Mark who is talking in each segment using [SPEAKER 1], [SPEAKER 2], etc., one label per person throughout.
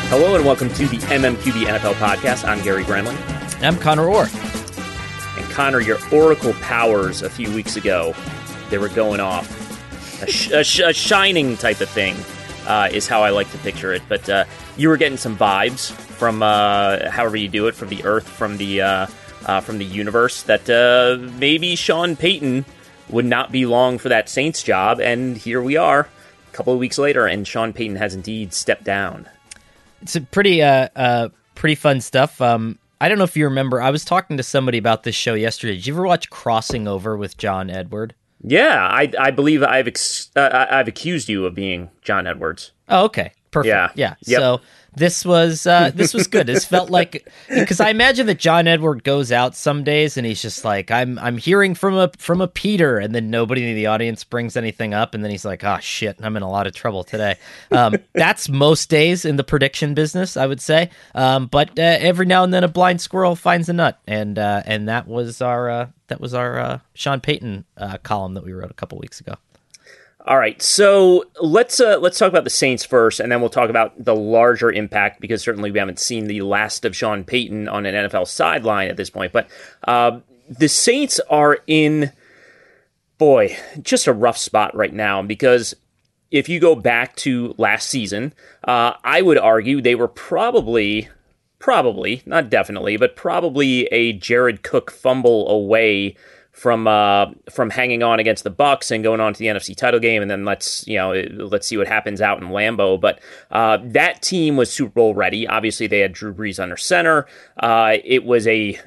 [SPEAKER 1] Hello and welcome to the MMQB NFL podcast. I'm Gary Gremlin.
[SPEAKER 2] I'm Connor Orr.
[SPEAKER 1] And Connor, your Oracle powers a few weeks ago, they were going off. A shining type of thing is how I like to picture it. But you were getting some vibes from however you do it, from the earth, from the universe, that maybe Sean Payton would not be long for that Saints job. And here we are, a couple of weeks later, and Sean Payton has indeed stepped down.
[SPEAKER 2] It's a pretty fun stuff. I don't know if you remember, I was talking to somebody about this show yesterday. Did you ever watch Crossing Over with John Edward?
[SPEAKER 1] Yeah, I believe I've accused you of being John Edwards.
[SPEAKER 2] Oh, okay. Perfect. Yeah.
[SPEAKER 1] Yep.
[SPEAKER 2] So this was good. This felt like, because I imagine that John Edward goes out some days and he's just like, I'm hearing from a Peter, and then nobody in the audience brings anything up, and then he's like, oh shit, I'm in a lot of trouble today. That's most days in the prediction business, I would say. But every now and then a blind squirrel finds a nut, and that was our Sean Payton column that we wrote a couple weeks ago.
[SPEAKER 1] All right, so let's talk about the Saints first, and then we'll talk about the larger impact, because certainly we haven't seen the last of Sean Payton on an NFL sideline at this point. But the Saints are in, just a rough spot right now, because if you go back to last season, I would argue they were probably, not definitely, but probably a Jared Cook fumble away from hanging on against the Bucs and going on to the NFC title game, and then let's see what happens out in Lambeau. But that team was Super Bowl ready. Obviously, they had Drew Brees under center. It was a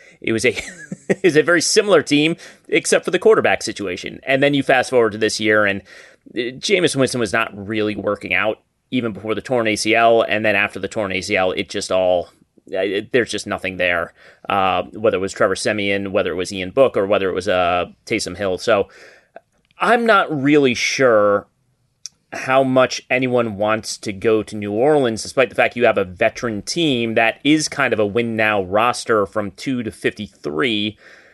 [SPEAKER 1] very similar team, except for the quarterback situation. And then you fast forward to this year, and Jameis Winston was not really working out even before the torn ACL, and then after the torn ACL, there's just nothing there, whether it was Trevor Siemian, whether it was Ian Book, or whether it was Taysom Hill. So I'm not really sure how much anyone wants to go to New Orleans, despite the fact you have a veteran team that is kind of a win-now roster from 2 to 53.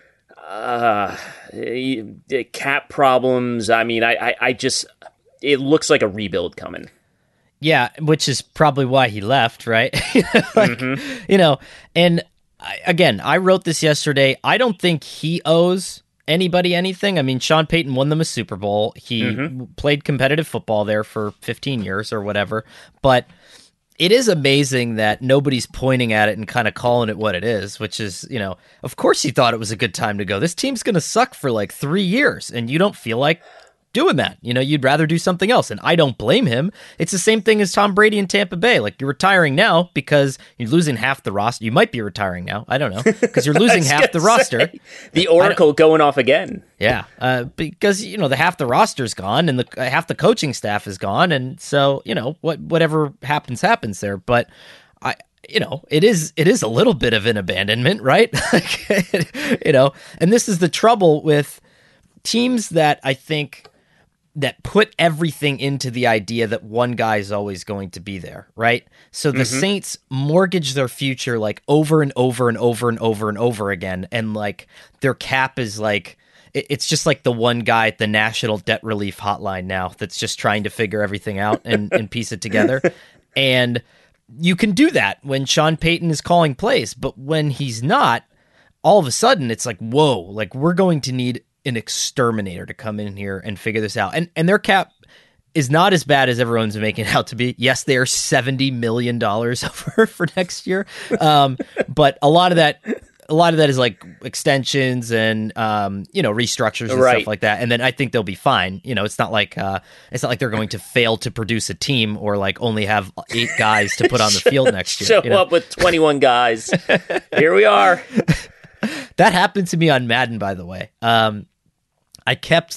[SPEAKER 1] Cap problems, I mean, it looks like a rebuild coming.
[SPEAKER 2] Yeah, which is probably why he left, right? And I wrote this yesterday. I don't think he owes anybody anything. I mean, Sean Payton won them a Super Bowl. He played competitive football there for 15 years or whatever. But it is amazing that nobody's pointing at it and kind of calling it what it is, which is, of course he thought it was a good time to go. This team's going to suck for like 3 years, and you don't feel like doing that. You'd rather do something else, and I don't blame him. It's the same thing as Tom Brady in Tampa Bay. Like, you're retiring now because you're losing half the roster. You might be retiring now. I don't know, because you're losing half the roster.
[SPEAKER 1] The Oracle going off again.
[SPEAKER 2] Yeah, because the half the roster's gone, and the half the coaching staff is gone, and so whatever happens there. But it is a little bit of an abandonment, right? And this is the trouble with teams that I think that put everything into the idea that one guy is always going to be there, right? So the Saints mortgage their future like over and over and over and over and over again, and like their cap is like, it's just like the one guy at the National Debt Relief Hotline now that's just trying to figure everything out and piece it together. And you can do that when Sean Payton is calling plays, but when he's not, all of a sudden it's like, whoa, like we're going to need an exterminator to come in here and figure this out. And their cap is not as bad as everyone's making it out to be. Yes, they are $70 million over for next year. But a lot of that is like extensions and restructures and stuff like that. And then I think they'll be fine. It's not like they're going to fail to produce a team or like only have 8 guys to put on the field next year.
[SPEAKER 1] Show up with 21 guys. Here we are.
[SPEAKER 2] That happened to me on Madden, by the way. I kept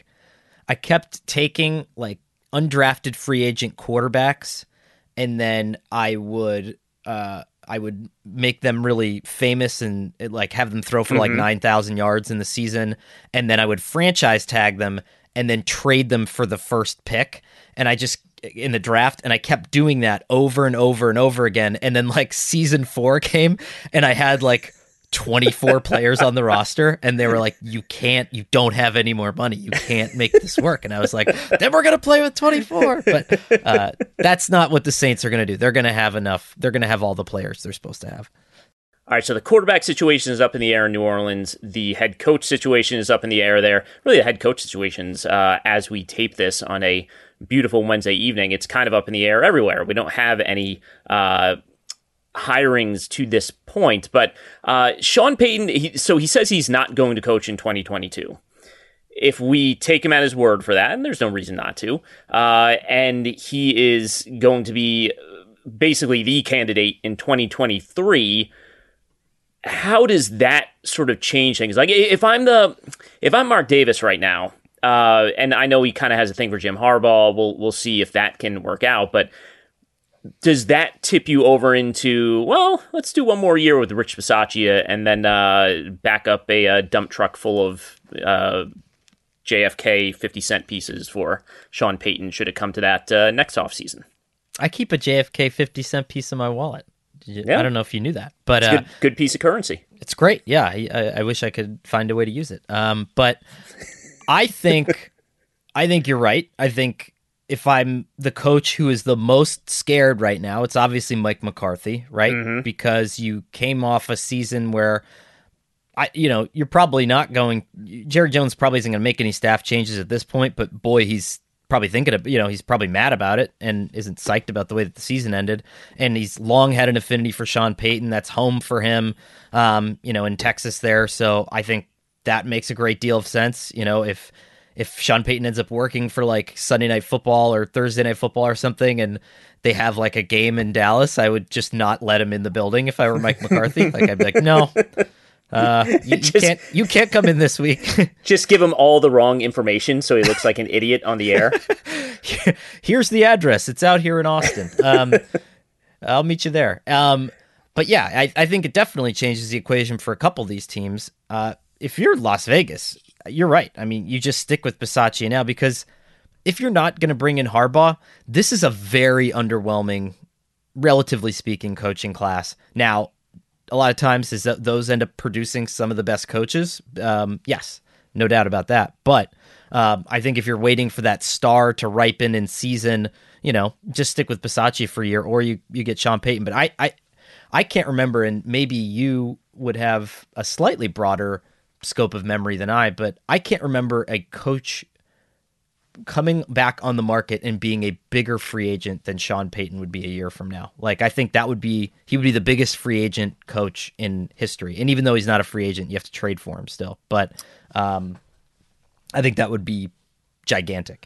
[SPEAKER 2] taking like undrafted free agent quarterbacks, and then I would make them really famous and like have them throw for like 9,000 yards in the season, and then I would franchise tag them and then trade them for the first pick. And I just in the draft, and I kept doing that over and over and over again. And then like season 4 came, and I had like 24 players on the roster, and they were like, you don't have any more money. You can't make this work. And I was like, then we're going to play with 24. But that's not what the Saints are going to do. They're going to have enough. They're going to have all the players they're supposed to have.
[SPEAKER 1] All right, so the quarterback situation is up in the air in New Orleans. The head coach situation is up in the air there. Really, the head coach situations, as we tape this on a beautiful Wednesday evening, it's kind of up in the air everywhere. We don't have any hirings to this point, but Sean Payton, he says he's not going to coach in 2022. If we take him at his word for that, and there's no reason not to, and he is going to be basically the candidate in 2023, how does that sort of change things? Like, if I'm Mark Davis right now, and I know he kind of has a thing for Jim Harbaugh, we'll see if that can work out, but does that tip you over into, well, let's do one more year with Rich Bisaccia and then back up a dump truck full of JFK 50-cent pieces for Sean Payton should it come to that next offseason?
[SPEAKER 2] I keep a JFK 50-cent piece in my wallet.
[SPEAKER 1] Yeah.
[SPEAKER 2] I don't know if you knew that, but
[SPEAKER 1] it's good piece of currency.
[SPEAKER 2] It's great. Yeah, I wish I could find a way to use it. But I think you're right. I think if I'm the coach who is the most scared right now, it's obviously Mike McCarthy, right? Mm-hmm. Because you came off a season where you're probably not going. Jerry Jones probably isn't going to make any staff changes at this point, but boy, he's probably thinking of, he's probably mad about it and isn't psyched about the way that the season ended. And he's long had an affinity for Sean Payton. That's home for him, in Texas there. So I think that makes a great deal of sense. If Sean Payton ends up working for like Sunday Night Football or Thursday Night Football or something, and they have like a game in Dallas, I would just not let him in the building if I were Mike McCarthy. Like I'd be like, no. You can't come in this week.
[SPEAKER 1] Just give him all the wrong information so he looks like an idiot on the air.
[SPEAKER 2] Here's the address. It's out here in Austin. I'll meet you there. But yeah, I think it definitely changes the equation for a couple of these teams. If you're Las Vegas, you're right. I mean, you just stick with Bisaccia now, because if you're not going to bring in Harbaugh, this is a very underwhelming, relatively speaking, coaching class. Now, a lot of times is that those end up producing some of the best coaches. Yes, no doubt about that. But I think if you're waiting for that star to ripen in season, just stick with Bisaccia for a year, or you get Sean Payton. But I can't remember, and maybe you would have a slightly broader scope of memory than I, but I can't remember a coach coming back on the market and being a bigger free agent than Sean Payton would be a year from now. Like, I think he would be the biggest free agent coach in history. And even though he's not a free agent, you have to trade for him still. But I think that would be gigantic.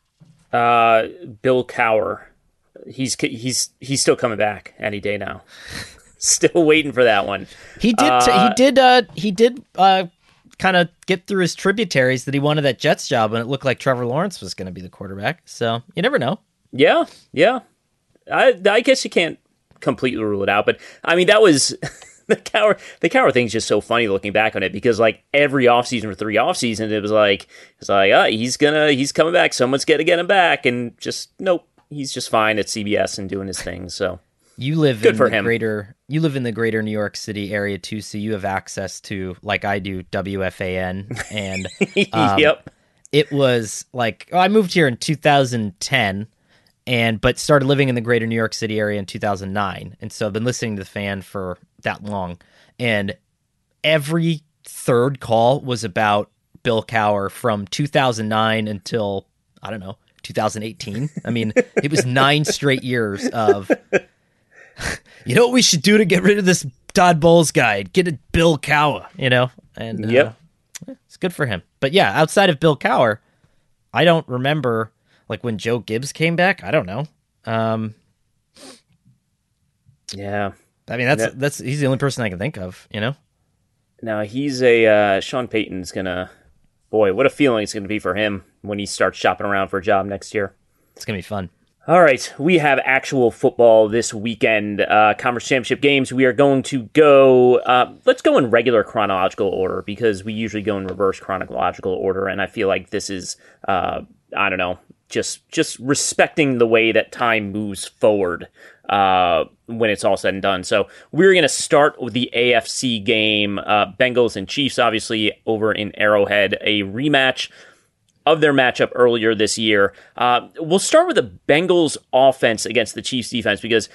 [SPEAKER 1] Bill Cowher, he's still coming back any day now. Still waiting for that one.
[SPEAKER 2] He did kind of get through his tributaries that he wanted that Jets job when it looked like Trevor Lawrence was going to be the quarterback. So you never know.
[SPEAKER 1] Yeah. I guess you can't completely rule it out, but I mean, that was the Cowher thing's just so funny looking back on it, because like every offseason for 3 offseasons, it was like he's coming back. Someone's got to get him back, and just nope, he's just fine at CBS and doing his thing. So.
[SPEAKER 2] You live in the greater New York City area too, so you have access to, like I do, WFAN, and
[SPEAKER 1] yep.
[SPEAKER 2] It was like I moved here in 2010, but started living in the greater New York City area in 2009, and so I've been listening to the Fan for that long, and every third call was about Bill Cowher from 2009 until, I don't know, 2018. I mean, it was 9 straight years of. You know what we should do to get rid of this Todd Bowles guy? Get a Bill Cowher, and
[SPEAKER 1] yep.
[SPEAKER 2] It's good for him. But yeah, outside of Bill Cowher, I don't remember like when Joe Gibbs came back. I don't know.
[SPEAKER 1] Yeah,
[SPEAKER 2] I mean that's he's the only person I can think of.
[SPEAKER 1] Now he's Sean Payton's gonna. Boy, what a feeling it's gonna be for him when he starts shopping around for a job next year.
[SPEAKER 2] It's gonna be fun.
[SPEAKER 1] All right, we have actual football this weekend, conference championship games. We are going to go, let's go in regular chronological order, because we usually go in reverse chronological order, and I feel like this is, just respecting the way that time moves forward when it's all said and done. So we're going to start with the AFC game, Bengals and Chiefs, obviously over in Arrowhead, a rematch of their matchup earlier this year. We'll start with the Bengals offense against the Chiefs defense, because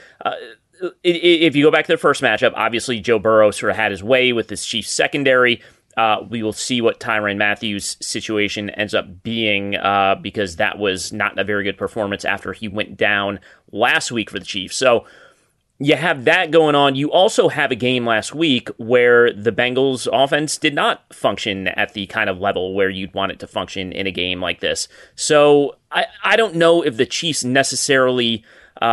[SPEAKER 1] if you go back to their first matchup, obviously Joe Burrow sort of had his way with this Chiefs secondary. We will see what Tyrann Mathieu's situation ends up being, because that was not a very good performance after he went down last week for the Chiefs. So you have that going on. You also have a game last week where the Bengals offense did not function at the kind of level where you'd want it to function in a game like this. So I don't know if the Chiefs necessarily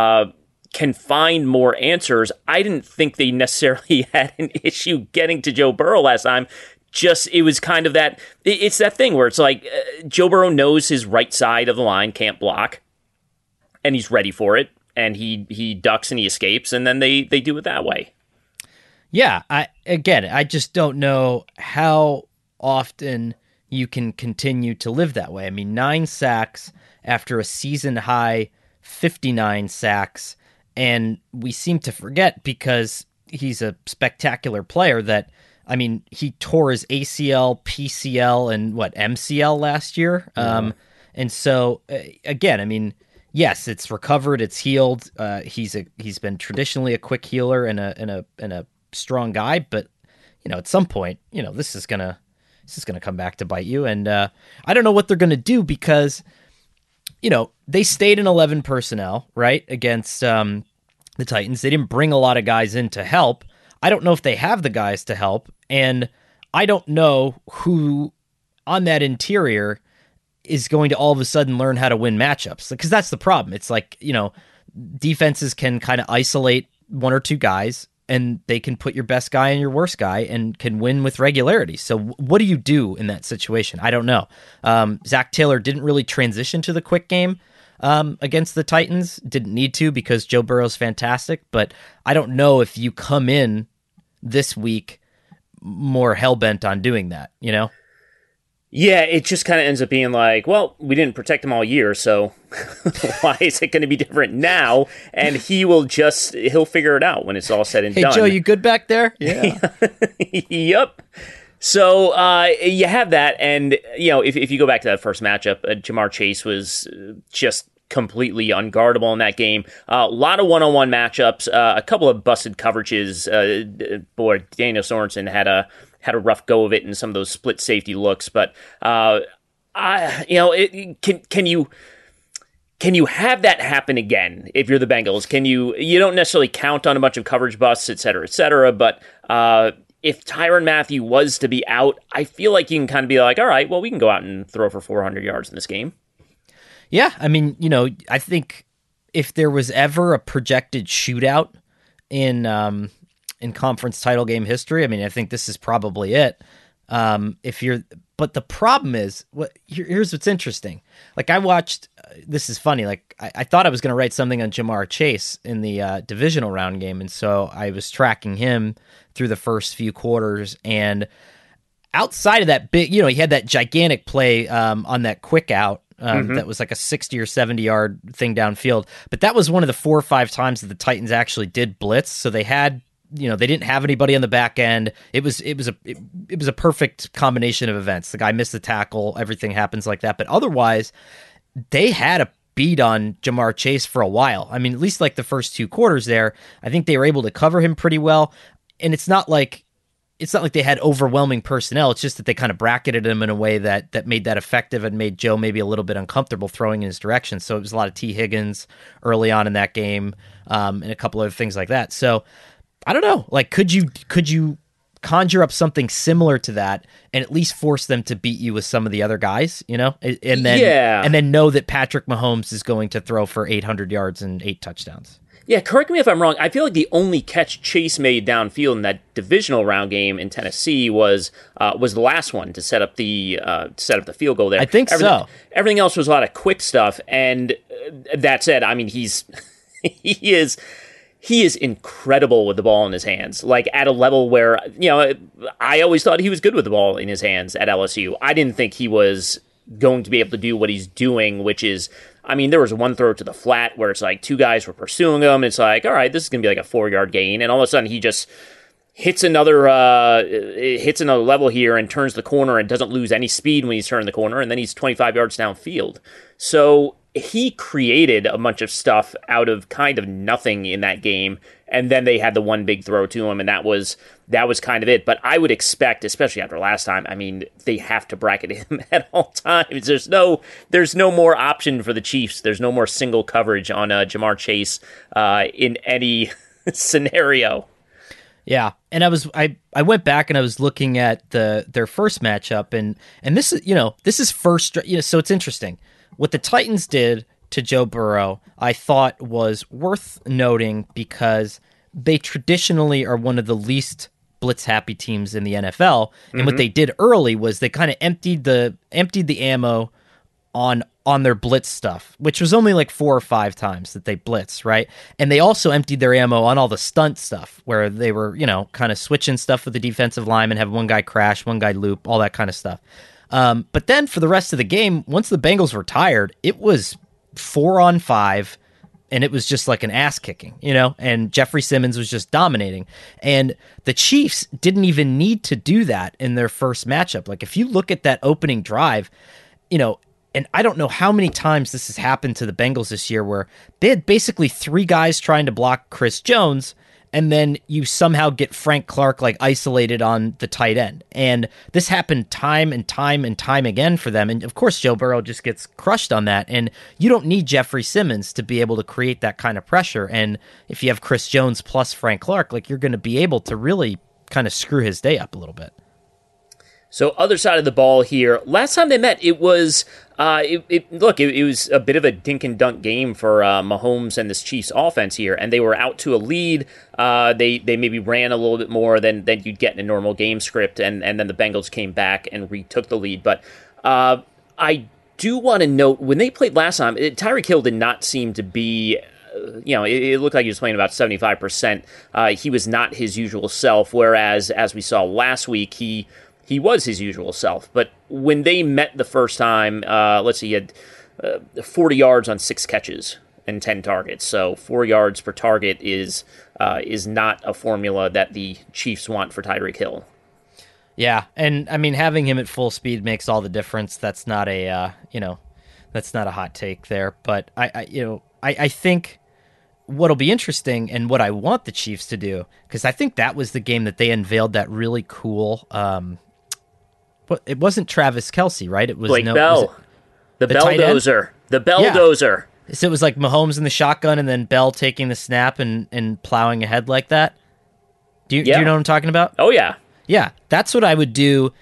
[SPEAKER 1] can find more answers. I didn't think they necessarily had an issue getting to Joe Burrow last time. Just, it was kind of that, it's that thing where it's like Joe Burrow knows his right side of the line can't block, and he's ready for it, and he ducks and he escapes, and then they do it that way.
[SPEAKER 2] Yeah, I just don't know how often you can continue to live that way. I mean, 9 sacks after a season high 59 sacks, and we seem to forget, because he's a spectacular player, that I mean, he tore his ACL, PCL, and MCL last year. And so again, I mean, yes, it's recovered, it's healed. He's been traditionally a quick healer and a strong guy, but at some point, this is gonna come back to bite you. And I don't know what they're gonna do, because they stayed in 11 personnel, right, against the Titans. They didn't bring a lot of guys in to help. I don't know if they have the guys to help, and I don't know who on that interior is going to all of a sudden learn how to win matchups, because that's the problem. It's like, defenses can kind of isolate one or two guys, and they can put your best guy and your worst guy and can win with regularity. So what do you do in that situation? I don't know. Zach Taylor didn't really transition to the quick game against the Titans. Didn't need to, because Joe Burrow's fantastic, but I don't know if you come in this week more hell-bent on doing that,
[SPEAKER 1] Yeah, it just kind of ends up being like, well, we didn't protect him all year, so why is it going to be different now? And he'll figure it out when it's all said and done.
[SPEAKER 2] Hey, Joe, you good back there? Yeah.
[SPEAKER 1] Yep. So you have that, and if you go back to that first matchup, Ja'Marr Chase was just completely unguardable in that game. A lot of one-on-one matchups, a couple of busted coverages. Daniel Sorensen had a rough go of it in some of those split safety looks, but can you have that happen again if you're the Bengals? You don't necessarily count on a bunch of coverage busts, et cetera, but if Tyrann Mathieu was to be out, I feel like you can kind of be like, all right, well, we can go out and throw for 400 yards in this game.
[SPEAKER 2] Yeah, I mean, I think if there was ever a projected shootout in conference title game history, I mean, I think this is probably it. But the problem is, here's what's interesting. Like, I watched, this is funny, like, I thought I was going to write something on Ja'Marr Chase in the divisional round game, and so I was tracking him through the first few quarters, and outside of that big, he had that gigantic play on that quick out, that was like a 60 or 70 yard thing downfield. But that was one of the 4 or 5 times that the Titans actually did blitz. So they had, they didn't have anybody on the back end. It was a perfect combination of events. The guy missed the tackle. Everything happens like that. But otherwise, they had a beat on Ja'Marr Chase for a while. I mean, at least like the first 2 quarters there, I think they were able to cover him pretty well. And it's not like they had overwhelming personnel. It's just that they kind of bracketed him in a way that made that effective and made Joe maybe a little bit uncomfortable throwing in his direction. So it was a lot of T. Higgins early on in that game, and a couple other things like that. So I don't know. Like, could you conjure up something similar to that and at least force them to beat you with some of the other guys, and then know that Patrick Mahomes is going to throw for 800 yards and 8 touchdowns?
[SPEAKER 1] Yeah, correct me if I'm wrong. I feel like the only catch Chase made downfield in that divisional round game in Tennessee was the last one to set up the field goal there.
[SPEAKER 2] I think so.
[SPEAKER 1] Everything else was a lot of quick stuff. And that said, I mean, he is incredible with the ball in his hands. Like, at a level where I always thought he was good with the ball in his hands at LSU. I didn't think he was going to be able to do what he's doing, which is, I mean, there was one throw to the flat where it's like two guys were pursuing him. It's like, all right, this is going to be like a 4-yard gain. And all of a sudden he just hits another level here and turns the corner and doesn't lose any speed when he's turning the corner. And then he's 25 yards downfield. So he created a bunch of stuff out of kind of nothing in that game. And then they had the one big throw to him, and that was kind of it. But I would expect, especially after last time, I mean, they have to bracket him at all times. There's no more option for the Chiefs. There's no more single coverage on Ja'Marr Chase in any scenario.
[SPEAKER 2] Yeah, and I went back and I was looking at their first matchup, and this is first. So it's interesting what the Titans did to Joe Burrow. I thought was worth noting because they traditionally are one of the least blitz happy teams in the NFL, and what they did early was they kind of emptied the ammo on their blitz stuff, which was only like 4 or 5 times that they blitzed, right? And they also emptied their ammo on all the stunt stuff where they were, kind of switching stuff with the defensive lineman, have one guy crash, one guy loop, all that kind of stuff. But then for the rest of the game, once the Bengals were tired, it was 4-on-5, and it was just like an ass kicking, and Jeffrey Simmons was just dominating. And the Chiefs didn't even need to do that in their first matchup. Like if you look at that opening drive, and I don't know how many times this has happened to the Bengals this year where they had basically 3 guys trying to block Chris Jones, and then you somehow get Frank Clark like isolated on the tight end. And this happened time and time and time again for them. And of course, Joe Burrow just gets crushed on that. And you don't need Jeffrey Simmons to be able to create that kind of pressure. And if you have Chris Jones plus Frank Clark, like you're going to be able to really kind of screw his day up a little bit.
[SPEAKER 1] So other side of the ball here. Last time they met, it was it was a bit of a dink and dunk game for Mahomes and this Chiefs offense here, and they were out to a lead. They maybe ran a little bit more than you'd get in a normal game script, and then the Bengals came back and retook the lead. But I do want to note, when they played last time, Tyreek Hill did not seem to be... it looked like he was playing about 75%. He was not his usual self, whereas, as we saw last week, he was his usual self. But when they met the first time, he had 40 yards on 6 catches and 10 targets. So 4 yards per target is not a formula that the Chiefs want for Tyreek Hill.
[SPEAKER 2] Yeah, and I mean, having him at full speed makes all the difference. That's not a that's not a hot take there. But I think what'll be interesting and what I want the Chiefs to do, because I think that was the game that they unveiled that really cool. But it wasn't Travis Kelce, right? It was
[SPEAKER 1] Blake Bell, the Belldozer, the Belldozer.
[SPEAKER 2] Yeah. So it was like Mahomes in the shotgun, and then Bell taking the snap and plowing ahead like that. Do you know what I'm talking about?
[SPEAKER 1] Oh yeah,
[SPEAKER 2] yeah. That's what I would do.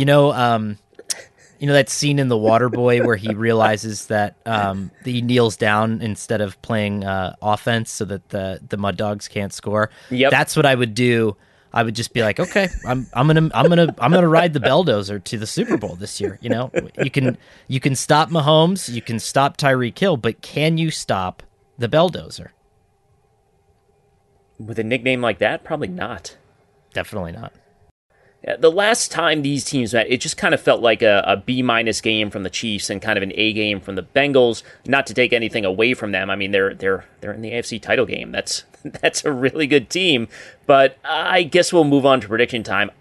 [SPEAKER 2] That scene in The Waterboy where he realizes that he kneels down instead of playing offense so that the Mud Dogs can't score.
[SPEAKER 1] Yep.
[SPEAKER 2] That's what I would do. I would just be like, okay, I'm gonna ride the Belldozer to the Super Bowl this year. You can stop Mahomes, you can stop Tyreek Hill, but can you stop the Belldozer?
[SPEAKER 1] With a nickname like that, probably not.
[SPEAKER 2] Definitely not.
[SPEAKER 1] Yeah, the last time these teams met, it just kind of felt like a B- game from the Chiefs and kind of an A game from the Bengals. Not to take anything away from them. I mean, they're in the AFC title game. That's a really good team. But I guess we'll move on to prediction time.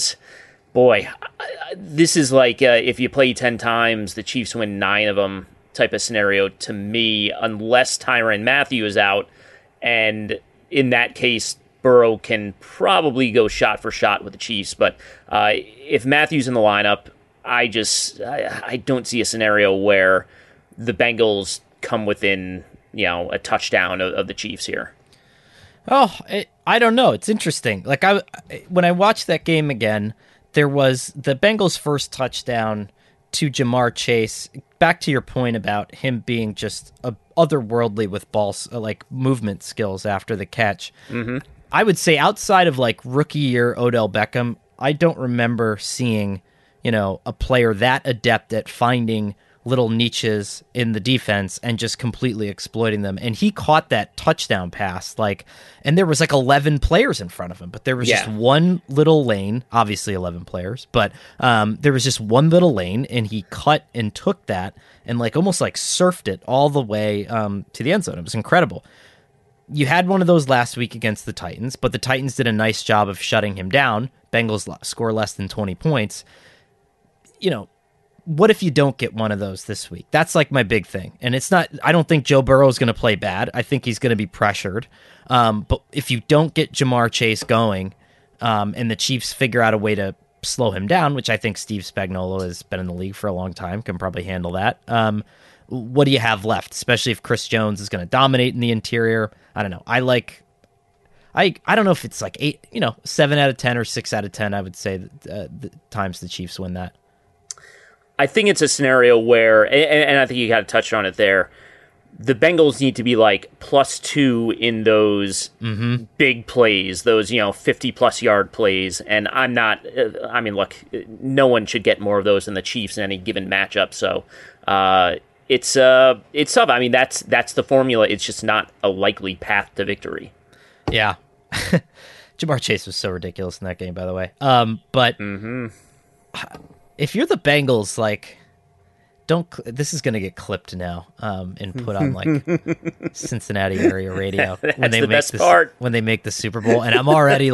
[SPEAKER 1] This is like if you play 10 times, the Chiefs win 9 of them type of scenario to me, unless Tyrann Mathieu is out. And in that case, Burrow can probably go shot for shot with the Chiefs, but if Matthew's in the lineup, I don't see a scenario where the Bengals come within a touchdown of the Chiefs here.
[SPEAKER 2] Oh, I don't know. It's interesting. Like when I watched that game again, there was the Bengals' first touchdown to Ja'Marr Chase. Back to your point about him being just otherworldly with balls, like movement skills after the catch. Mm-hmm. I would say outside of like rookie year Odell Beckham, I don't remember seeing, a player that adept at finding little niches in the defense and just completely exploiting them. And he caught that touchdown pass, and there was 11 players in front of him, but there was just one little lane, obviously 11 players, but there was just one little lane, and he cut and took that and almost surfed it all the way to the end zone. It was incredible. You had one of those last week against the Titans, but the Titans did a nice job of shutting him down. Bengals score less than 20 points. What if you don't get one of those this week? That's my big thing. And I don't think Joe Burrow is going to play bad. I think he's going to be pressured. But if you don't get Jamar Chase going, and the Chiefs figure out a way to slow him down, which I think Steve Spagnuolo has been in the league for a long time, can probably handle that. What do you have left? Especially if Chris Jones is going to dominate in the interior. I don't know. I don't know if it's 7 out of 10 or 6 out of 10. I would say the times the Chiefs win that.
[SPEAKER 1] I think it's a scenario where, and I think you kind of touched on it there, the Bengals need to be +2 in those big plays, those 50-plus yard plays. And look, no one should get more of those than the Chiefs in any given matchup. So it's tough. That's the formula. It's just not a likely path to victory.
[SPEAKER 2] Yeah. Jamar Chase was so ridiculous in that game, by the way. But if you're the Bengals, this is going to get clipped now and put on Cincinnati area radio
[SPEAKER 1] when they make
[SPEAKER 2] when they make the Super Bowl, and I'm already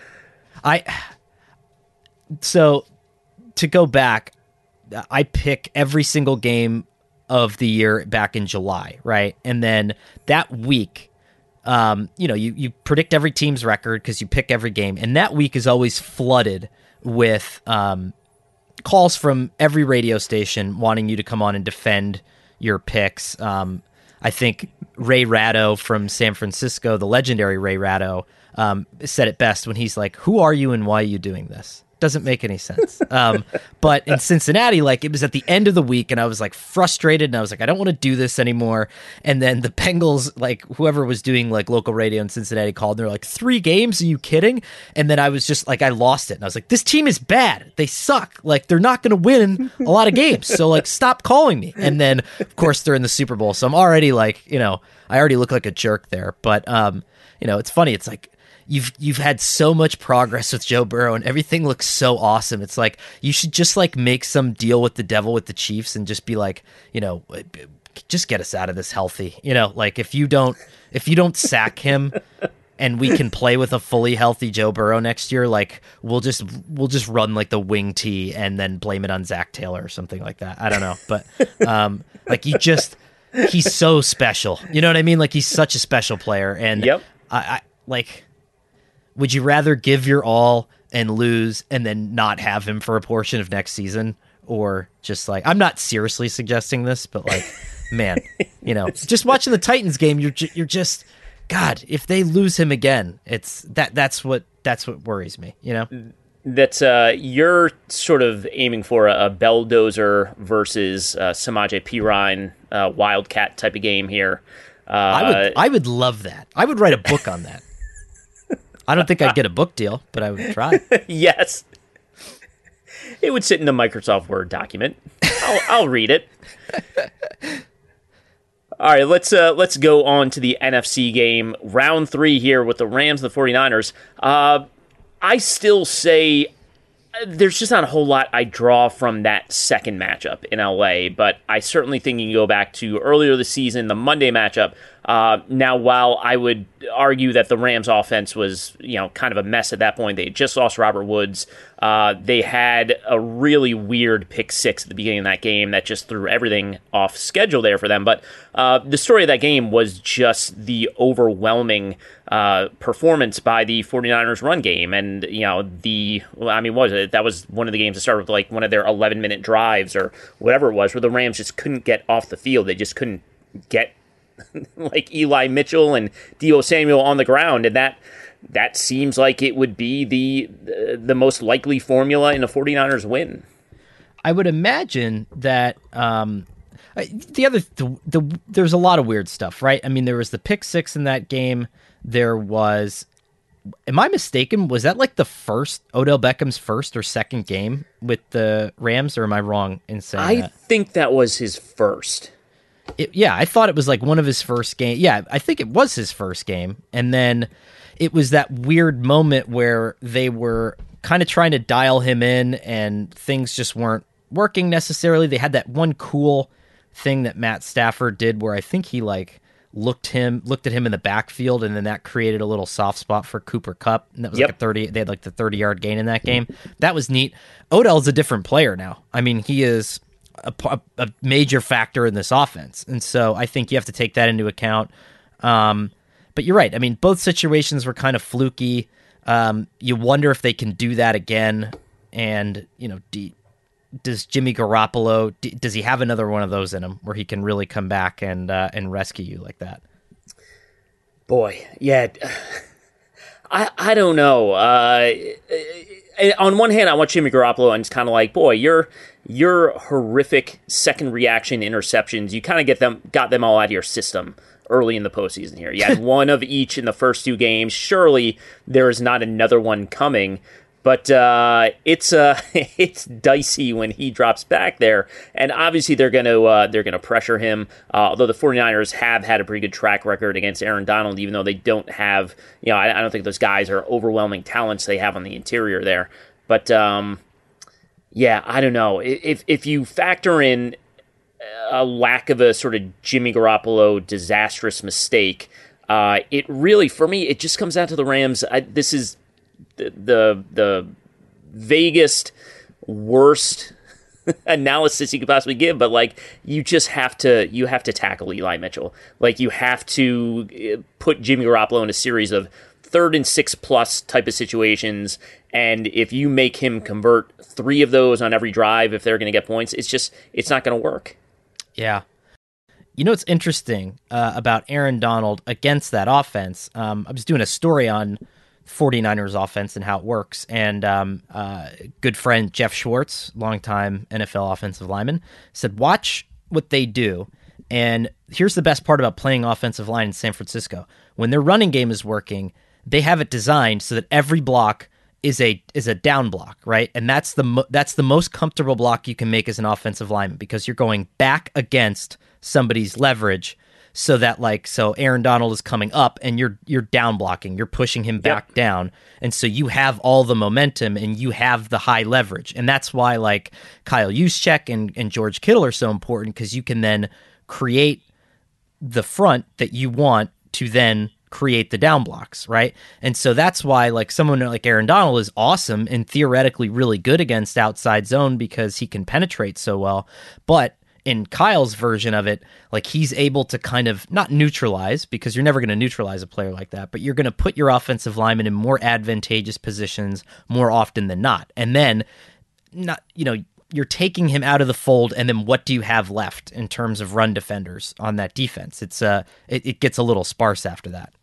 [SPEAKER 2] so to go back, I pick every single game of the year back in July, right? And then that week, you predict every team's record because you pick every game, and that week is always flooded with calls from every radio station wanting you to come on and defend your picks. I think Ray Ratto from San Francisco, the legendary Ray Ratto, said it best when he's like, "Who are you and why are you doing this?" Doesn't make any sense. But in Cincinnati, it was at the end of the week, and I was frustrated, and I was like, I don't want to do this anymore. And then the Bengals, whoever was doing local radio in Cincinnati called, and they're like, 3 games? Are you kidding? And then I was just I lost it. And I was like, this team is bad. They suck. They're not going to win a lot of games. So stop calling me. And then of course they're in the Super Bowl. So I'm already I already look like a jerk there. But it's funny. It's You've had so much progress with Joe Burrow and everything looks so awesome. It's you should just make some deal with the devil with the Chiefs and just be just get us out of this healthy. If you don't sack him and we can play with a fully healthy Joe Burrow next year, we'll just run the wing tee and then blame it on Zach Taylor or something like that. I don't know, but he's so special. You know what I mean? He's such a special player, and
[SPEAKER 1] yep.
[SPEAKER 2] I would you rather give your all and lose and then not have him for a portion of next season? Or just I'm not seriously suggesting this, but man, just watching the Titans game, you're just, God, if they lose him again, that's what worries me,
[SPEAKER 1] That's you're sort of aiming for a Belldozer versus Samaje Perine Wildcat type of game here.
[SPEAKER 2] I would love that. I would write a book on that. I don't think I'd get a book deal, but I would try.
[SPEAKER 1] Yes. It would sit in a Microsoft Word document. I'll read it. All right, let's go on to the NFC game. Round 3 here with the Rams and the 49ers. I still say there's just not a whole lot I draw from that second matchup in LA, but I certainly think you can go back to earlier this season, the Monday matchup. Now, while I would argue that the Rams offense was, kind of a mess at that point, they had just lost Robert Woods. They had a really weird pick 6 at the beginning of that game that just threw everything off schedule there for them. But the story of that game was just the overwhelming performance by the 49ers run game. And, what was it? That was one of the games that started with one of their 11-minute drives or whatever it was, where the Rams just couldn't get off the field. They just couldn't get Eli Mitchell and Deebo Samuel on the ground, and that seems like it would be the most likely formula in a 49ers win.
[SPEAKER 2] I would imagine that there's a lot of weird stuff, right? I mean, there was the pick 6 in that game. There was am I mistaken? Was that like the first Odell Beckham's first or second game with the Rams, or am I wrong in saying that?
[SPEAKER 1] I think that was his first.
[SPEAKER 2] Yeah, I thought it was like one of his first game. Yeah, I think it was his first game. And then it was that weird moment where they were kind of trying to dial him in and things just weren't working necessarily. They had that one cool thing that Matt Stafford did where I think he like looked at him in the backfield, and then that created a little soft spot for Cooper Kupp. And that was like a 30, they had like the 30-yard gain in that game. That was neat. Odell's a different player now. I mean, he is a major factor in this offense. And so I think you have to take that into account. But you're right. I mean, both situations were kind of fluky. You wonder if they can do that again. And, you know, does Jimmy Garoppolo, does he have another one of those in him where he can really come back and rescue you like that?
[SPEAKER 1] Boy, yeah. I don't know. On one hand, I want Jimmy Garoppolo, and it's kind of like, boy, your horrific second reaction interceptions, you kind of got them all out of your system early in the postseason here. You had one of each in the first two games. Surely there is not another one coming. But it's dicey when he drops back there, and obviously they're gonna pressure him. Although the 49ers have had a pretty good track record against Aaron Donald, even though they don't have, I don't think those guys are overwhelming talents they have on the interior there. But yeah, I don't know if you factor in a lack of a sort of Jimmy Garoppolo disastrous mistake, it really, for me, it just comes down to the Rams. This is the vaguest, worst analysis you could possibly give, but like you have to tackle Eli Mitchell. Like you have to put Jimmy Garoppolo in a series of 3rd and 6+ type of situations, and if you make him convert 3 of those on every drive, if they're going to get points, it's not going to work.
[SPEAKER 2] Yeah. You know what's interesting about Aaron Donald against that offense? I was doing a story on 49ers offense and how it works, and good friend Jeff Schwartz, longtime NFL offensive lineman, said watch what they do. And here's the best part about playing offensive line in San Francisco: when their running game is working, they have it designed so that every block is a down block, right? And that's the most comfortable block you can make as an offensive lineman, because you're going back against somebody's leverage. So that so Aaron Donald is coming up and you're down blocking, you're pushing him back down. And so you have all the momentum and you have the high leverage. And that's why like Kyle Juszczyk and George Kittle are so important, because you can then create the front that you want to then create the down blocks, right? And so that's why like someone like Aaron Donald is awesome and theoretically really good against outside zone, because he can penetrate so well. But in Kyle's version of it, like he's able to kind of not neutralize, because you're never going to neutralize a player like that, but you're going to put your offensive lineman in more advantageous positions more often than not. And then you're taking him out of the fold, and then what do you have left in terms of run defenders on that defense? It gets a little sparse after that.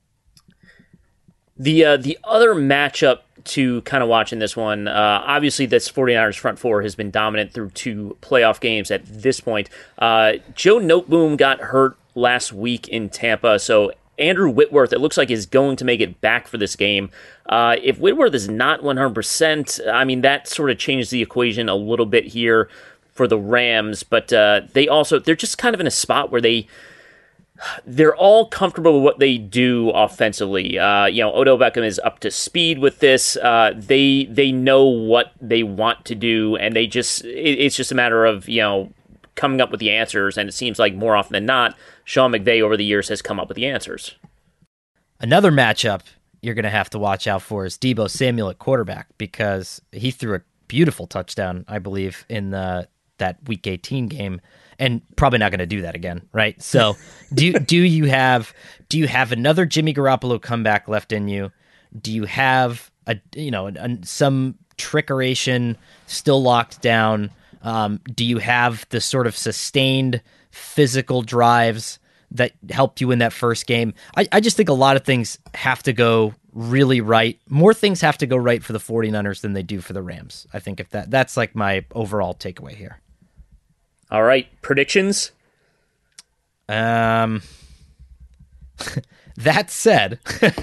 [SPEAKER 1] The other matchup to kind of watch in this one, obviously this 49ers front four has been dominant through 2 playoff games at this point. Joe Noteboom got hurt last week in Tampa, so Andrew Whitworth, it looks like, is going to make it back for this game. If Whitworth is not 100%, I mean, that sort of changes the equation a little bit here for the Rams, but they're just kind of in a spot where they're all comfortable with what they do offensively. Odell Beckham is up to speed with this. They know what they want to do, and it's just a matter of, coming up with the answers, and it seems like more often than not, Sean McVay over the years has come up with the answers.
[SPEAKER 2] Another matchup you're going to have to watch out for is Deebo Samuel at quarterback, because he threw a beautiful touchdown, I believe, in that Week 18 game, and probably not going to do that again, right? So, do you have another Jimmy Garoppolo comeback left in you? Do you have some trickeration still locked down? Do you have the sort of sustained physical drives that helped you in that first game? I just think a lot of things have to go really right. More things have to go right for the 49ers than they do for the Rams. I think that's like my overall takeaway here.
[SPEAKER 1] All right, predictions?
[SPEAKER 2] That said,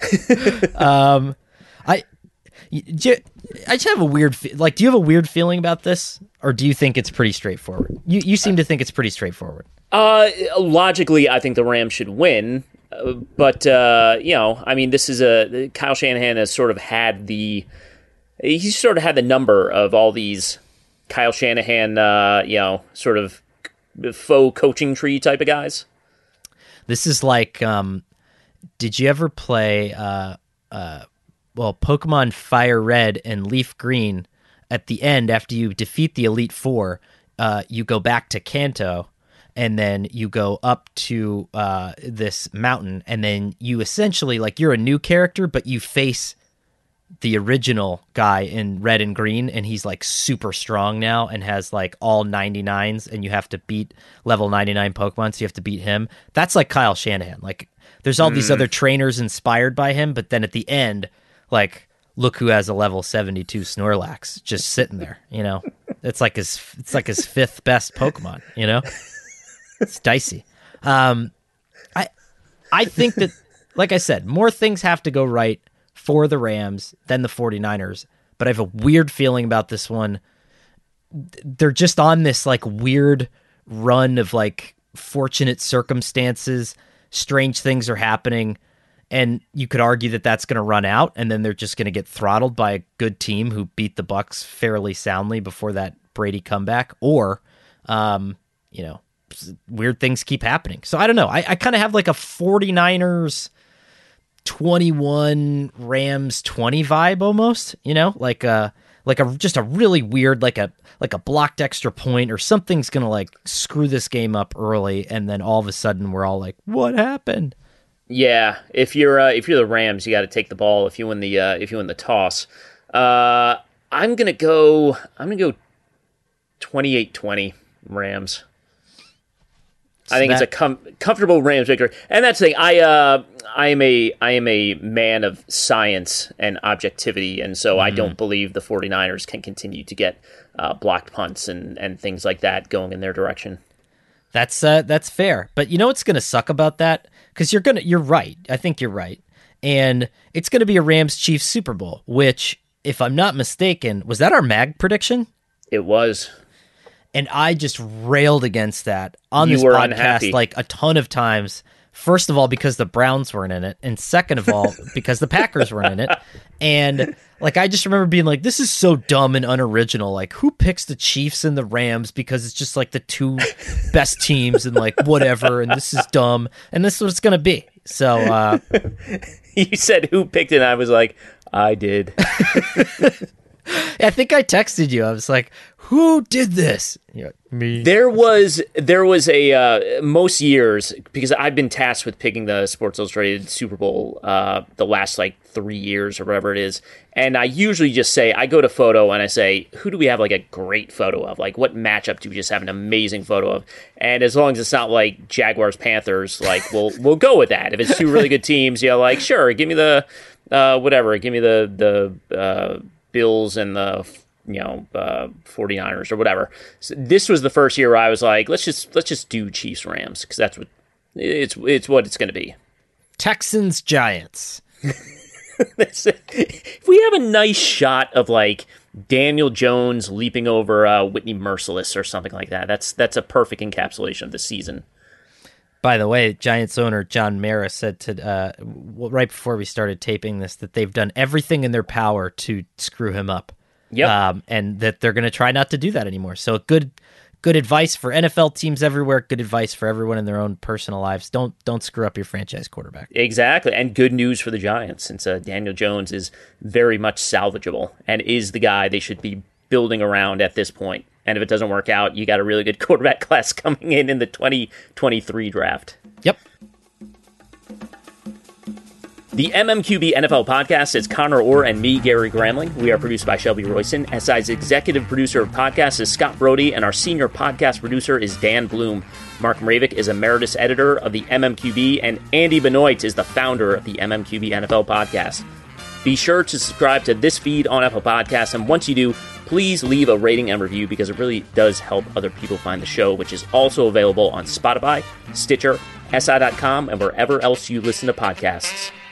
[SPEAKER 2] I just have a weird do you have a weird feeling about this, or do you think it's pretty straightforward? You seem to think it's pretty straightforward.
[SPEAKER 1] Logically, I think the Rams should win, but this is Kyle Shanahan has sort of had the number of all these Kyle Shanahan, sort of faux coaching tree type of guys.
[SPEAKER 2] This is like, did you ever play, Pokemon Fire Red and Leaf Green? At the end, after you defeat the Elite Four, you go back to Kanto, and then you go up to this mountain, and then you essentially, you're a new character, but you face the original guy in red and green, and he's super strong now and has all 99s, and you have to beat level 99 Pokemon, so you have to beat him. That's like Kyle Shanahan. There's all these other trainers inspired by him, but then at the end, look who has a level 72 Snorlax just sitting there, It's like his fifth best Pokemon, It's dicey. I think that, like I said, more things have to go right for the Rams than the 49ers, but I have a weird feeling about this one. They're just on this weird run of fortunate circumstances. Strange things are happening, and you could argue that that's going to run out, and then they're just going to get throttled by a good team who beat the Bucs fairly soundly before that Brady comeback, or weird things keep happening. So I don't know. I kind of have a 49ers 21 Rams 20 vibe almost, just a really weird, like a blocked extra point, or something's gonna screw this game up early, and then all of a sudden we're all like, what happened?
[SPEAKER 1] Yeah, if you're the Rams, you got to take the ball if you win the toss. I'm gonna go 28-20 Rams. I think it's a comfortable Rams victory, and that's the thing. I am a man of science and objectivity, and so I don't believe the 49ers can continue to get blocked punts and things like that going in their direction.
[SPEAKER 2] That's fair, but you know what's going to suck about that? Because you're right. I think you're right, and it's going to be a Rams-Chiefs Super Bowl, which, if I'm not mistaken, was that our MAG prediction?
[SPEAKER 1] It was.
[SPEAKER 2] And I just railed against that on this podcast
[SPEAKER 1] unhappy.
[SPEAKER 2] A ton of times. First of all, because the Browns weren't in it. And second of all, because the Packers weren't in it. And I just remember being this is so dumb and unoriginal. Who picks the Chiefs and the Rams? Because it's just the two best teams and whatever. And this is dumb. And this is what it's going to be. So
[SPEAKER 1] you said who picked it, and I was like, I did.
[SPEAKER 2] I think I texted you. I was like, who did this? Me.
[SPEAKER 1] There was a most years, because I've been tasked with picking the Sports Illustrated Super Bowl the last 3 years or whatever it is, and I usually just say, I go to photo and I say, who do we have a great photo of? What matchup do we just have an amazing photo of? And as long as it's not Jaguars Panthers, we'll go with that. If it's two really good teams, sure, give me the whatever, give me the Bills and the 49ers or whatever. So this was the first year where I was like, let's just do Chiefs Rams, because that's what it's what it's going to be.
[SPEAKER 2] Texans Giants.
[SPEAKER 1] If we have a nice shot of Daniel Jones leaping over Whitney Merciless or something like that, that's a perfect encapsulation of the season.
[SPEAKER 2] By the way, Giants owner John Mara said right before we started taping this that they've done everything in their power to screw him up.
[SPEAKER 1] Yep.
[SPEAKER 2] And that they're going to try not to do that anymore. So good advice for NFL teams everywhere. Good advice for everyone in their own personal lives. Don't screw up your franchise quarterback.
[SPEAKER 1] Exactly. And good news for the Giants, since Daniel Jones is very much salvageable and is the guy they should be building around at this point. And if it doesn't work out, you got a really good quarterback class coming in the 2023 draft.
[SPEAKER 2] Yep.
[SPEAKER 1] The MMQB NFL podcast is Connor Orr and me, Gary Gramling. We are produced by Shelby Royston. SI's executive producer of podcasts is Scott Brody, and our senior podcast producer is Dan Bloom. Mark Mravik is emeritus editor of the MMQB, and Andy Benoit is the founder of the MMQB NFL podcast. Be sure to subscribe to this feed on Apple Podcasts, and once you do, please leave a rating and review, because it really does help other people find the show, which is also available on Spotify, Stitcher, SI.com, and wherever else you listen to podcasts.